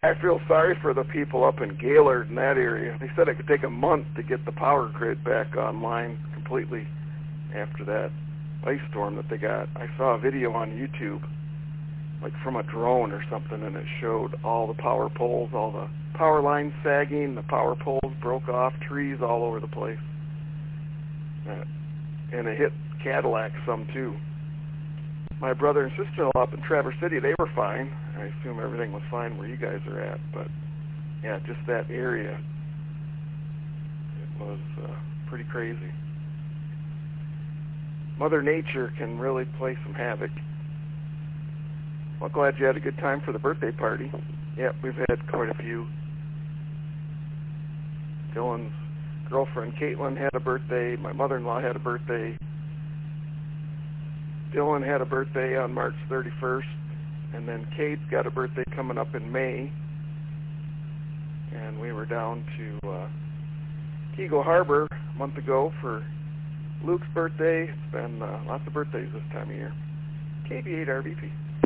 I feel sorry for the people up in Gaylord in that area. They said it could take a month to get the power grid back online completely after that ice storm that they got. I saw a video on YouTube, like from a drone or something, and it showed all the power poles, all the power lines sagging, the power poles broke off, trees all over the place. And it hit Cadillac some too. My brother and sister-in-law up in Traverse City, they were fine. I assume everything was fine where you guys are at, but yeah, just that area, it was pretty crazy. Mother Nature can really play some havoc. Well, glad you had a good time for the birthday party. Yep, we've had quite a few. Dylan's girlfriend Caitlin had a birthday. My mother-in-law had a birthday. Dylan had a birthday on March 31st. And then Kate's got a birthday coming up in May. And we were down to Keego Harbor a month ago for Luke's birthday. It's been lots of birthdays this time of year. KB8RVP.